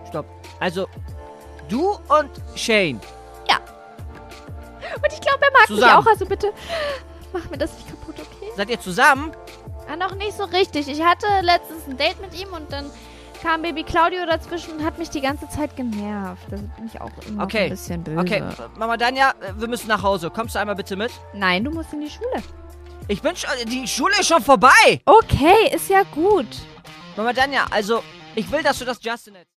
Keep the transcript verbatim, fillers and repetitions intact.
stopp. Also, du und Shane. Ja. Und ich glaube, er mag Zusammen. mich auch. Also bitte, mach mir das nicht kaputt, okay? Seid ihr zusammen? Ah, noch nicht so richtig. Ich hatte letztens ein Date mit ihm und dann kam Baby Claudio dazwischen und hat mich die ganze Zeit genervt. Da bin ich auch immer Okay. ein bisschen böse. Okay, Mama Danja, wir müssen nach Hause. Kommst du einmal bitte mit? Nein, du musst in die Schule. Ich bin schon, die Schule ist schon vorbei. Okay, ist ja gut. Mama Danja, also, ich will, dass du das Justin erzählst.